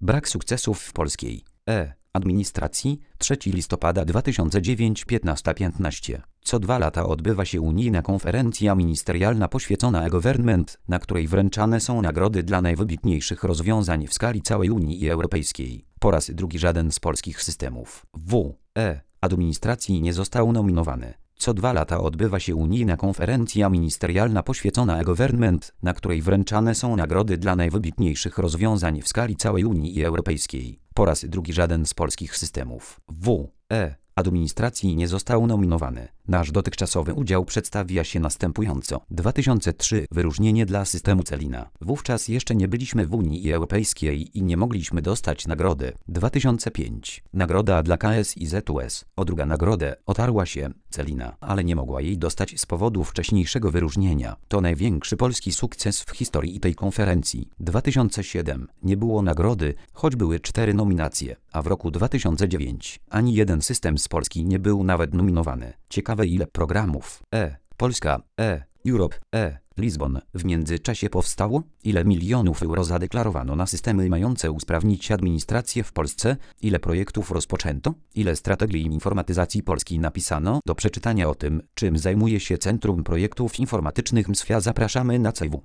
Brak sukcesów w polskiej administracji. 3 listopada 2009 15:15. Co 2 lata odbywa się unijna konferencja ministerialna poświęcona e-government, na której wręczane są nagrody dla najwybitniejszych rozwiązań w skali całej Unii Europejskiej. Po raz drugi żaden z polskich systemów administracji nie został nominowany. Co 2 lata odbywa się unijna konferencja ministerialna poświęcona e-government, na której wręczane są nagrody dla najwybitniejszych rozwiązań w skali całej Unii Europejskiej. Po raz drugi żaden z polskich systemów administracji nie został nominowany. Nasz dotychczasowy udział przedstawia się następująco. 2003 wyróżnienie dla systemu Celina. Wówczas jeszcze nie byliśmy w Unii Europejskiej i nie mogliśmy dostać nagrody. 2005 nagroda dla KSIZUS. O drugą nagrodę otarła się Celina, ale nie mogła jej dostać z powodu wcześniejszego wyróżnienia. To największy polski sukces w historii tej konferencji. 2007 nie było nagrody, choć były 4 nominacje, a w roku 2009 ani jeden system z Polski nie był nawet nominowany. Ciekawe, ile programów Polska, Europe, Lizbon w międzyczasie powstało? Ile milionów euro zadeklarowano na systemy mające usprawnić administrację w Polsce? Ile projektów rozpoczęto? Ile strategii informatyzacji Polski napisano? Do przeczytania o tym, czym zajmuje się Centrum Projektów Informatycznych MSFIA zapraszamy na CW.